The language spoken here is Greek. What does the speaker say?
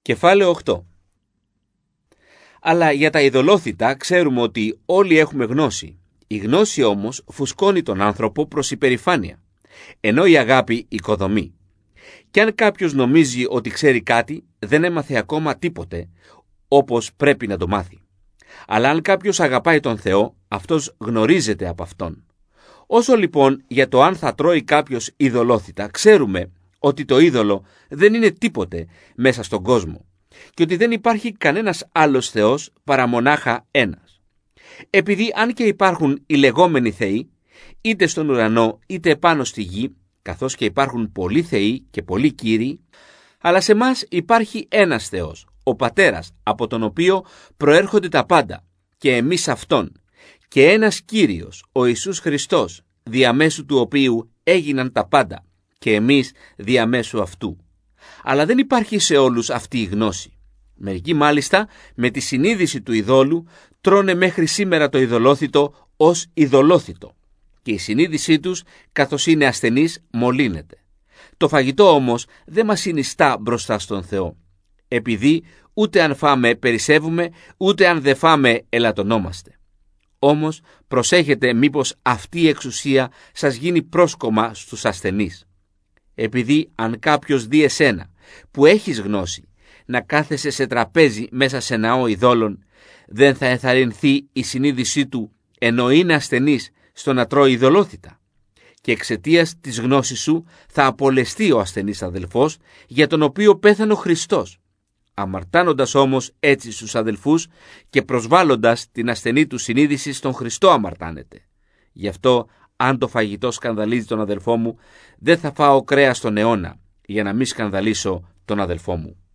Κεφάλαιο 8. Αλλά για τα ειδωλόθυτα ξέρουμε ότι όλοι έχουμε γνώση. Η γνώση όμως φουσκώνει τον άνθρωπο προς υπερηφάνεια, ενώ η αγάπη οικοδομεί. Κι αν κάποιος νομίζει ότι ξέρει κάτι, δεν έμαθε ακόμα τίποτε, όπως πρέπει να το μάθει. Αλλά αν κάποιος αγαπάει τον Θεό, αυτός γνωρίζεται από Αυτόν. Όσο λοιπόν για το αν θα τρώει κάποιος ειδωλόθυτα, ξέρουμε ότι το είδωλο δεν είναι τίποτε μέσα στον κόσμο και ότι δεν υπάρχει κανένας άλλος Θεός παρά μονάχα ένας. Επειδή αν και υπάρχουν οι λεγόμενοι θεοί, είτε στον ουρανό είτε πάνω στη γη, καθώς και υπάρχουν πολλοί θεοί και πολλοί κύριοι, αλλά σε μας υπάρχει ένας Θεός, ο Πατέρας, από τον οποίο προέρχονται τα πάντα, και εμείς Αυτόν, και ένας Κύριος, ο Ιησούς Χριστός, διαμέσου του οποίου έγιναν τα πάντα, και εμείς διαμέσου αυτού. Αλλά δεν υπάρχει σε όλους αυτή η γνώση. Μερικοί μάλιστα με τη συνείδηση του ειδόλου τρώνε μέχρι σήμερα το ειδωλόθυτο ως ειδωλόθυτο και η συνείδησή τους, καθώς είναι ασθενής, μολύνεται. Το φαγητό όμως δεν μας συνιστά μπροστά στον Θεό, επειδή ούτε αν φάμε περισσεύουμε, ούτε αν δεν φάμε ελαττωνόμαστε. Όμως προσέχετε μήπως αυτή η εξουσία σας γίνει πρόσκομα στους ασθενείς. Επειδή αν κάποιος δει εσένα που έχεις γνώση να κάθεσαι σε τραπέζι μέσα σε ναό ειδόλων, δεν θα ενθαρρυνθεί η συνείδησή του ενώ είναι ασθενής στο να τρώει ειδωλόθυτα. Και εξαιτίας της γνώσης σου θα απολεστεί ο ασθενής αδελφός για τον οποίο πέθανε ο Χριστός, αμαρτάνοντας όμως έτσι στους αδελφούς και προσβάλλοντας την ασθενή του συνείδηση στον Χριστό αμαρτάνεται. Γι' αυτό αν το φαγητό σκανδαλίζει τον αδελφό μου, δεν θα φάω κρέας στον αιώνα για να μην σκανδαλίσω τον αδελφό μου.